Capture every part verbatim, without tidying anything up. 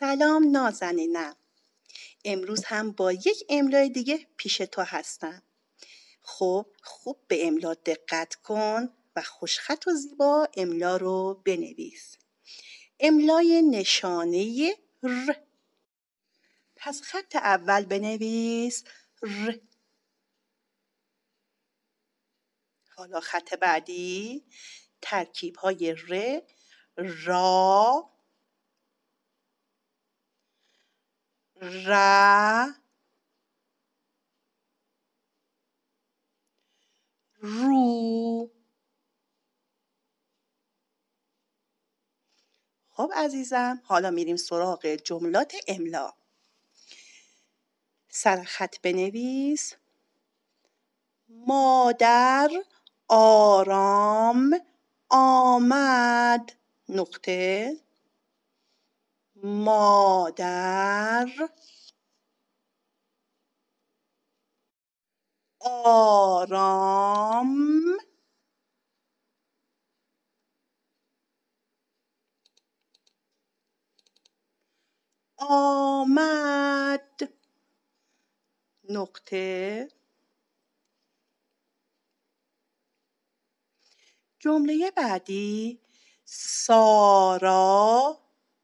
سلام نازنینم. امروز هم با یک املای دیگه پیش تو هستم. خب خوب به املا دقت کن و خوشخط و زیبا املا رو بنویس. املای نشانه ر. پس خط اول بنویس ر. حالا خط بعدی ترکیب های ر، را، ر، رو. خب عزیزم، حالا میریم سراغ جملات املا. سر خط بنویس مادر آرام آمد. نقطه. مادر آرام آمد. نقطه. جمله بعدی سارا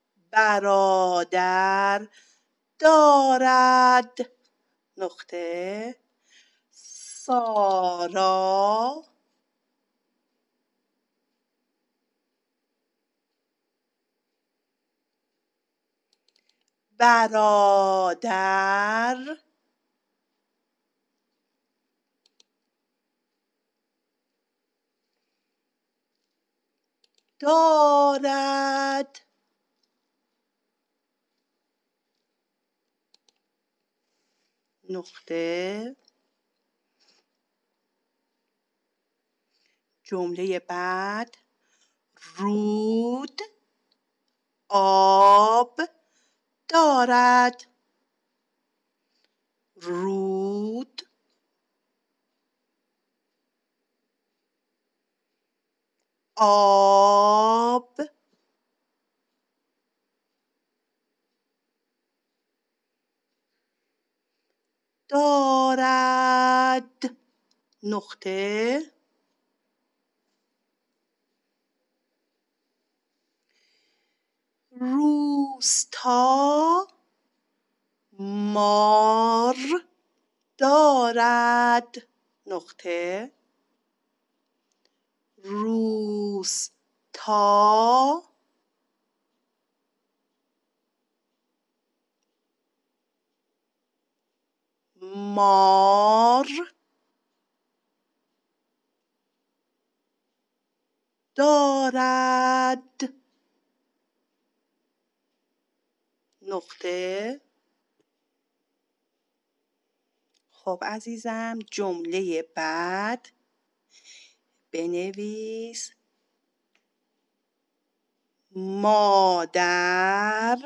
برادر دارد. نقطه. سارا برادر دارد. نقطه. جمله بعد رود آب دارد. رود آب دارد. نقطه. روستا مار دارد. نقطه. روستا مار دارد. نقطه. خب عزیزم، جمله بعد بنویس مادر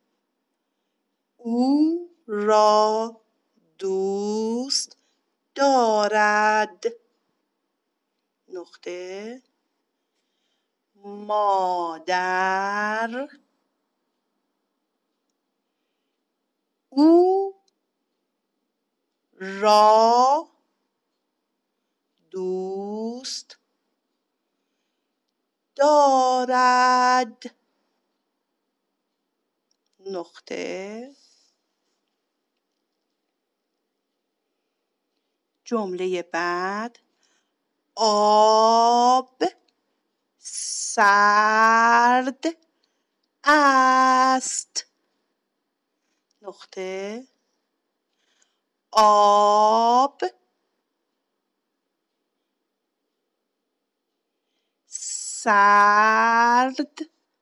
او را دوست دارد. نقطه. مادر او را دوست دارد. نقطه. جمله بعد آب سرد است. نقطه. آب سرد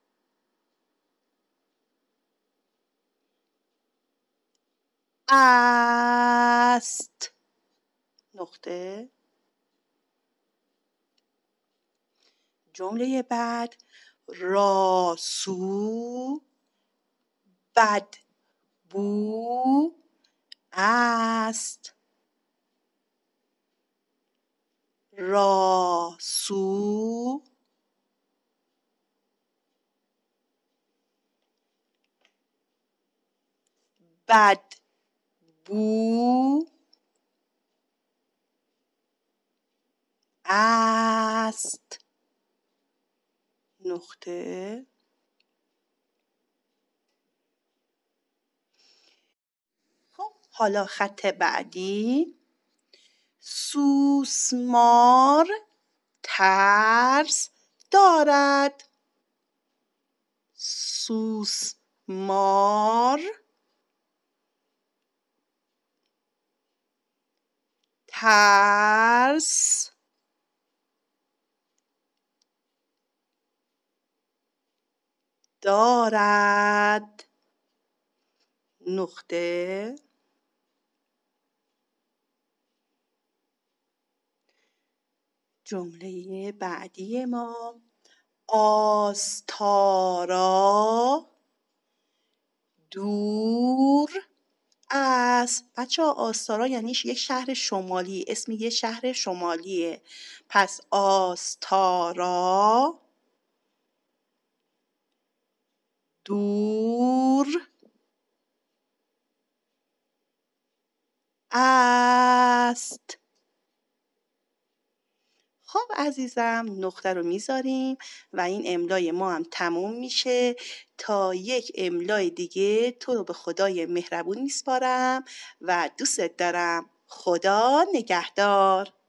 است. نقطه. جمله بعد راسو بدبو است. راسو بد بو است نقطه. خب حالا خط بعدی. سوسمار ترس دارد. سوسمار ترس دارد نقطه. جمله بعدی ما آستارا دور است. بچه ها آستارا یعنی یک شهر شمالی، اسم یه شهر شمالیه. پس آستارا دور است. خب عزیزم نقطه رو میذاریم و این املای ما هم تموم میشه. تا یک املای دیگه تو رو به خدای مهربون میسپارم و دوستت دارم. خدا نگهدار.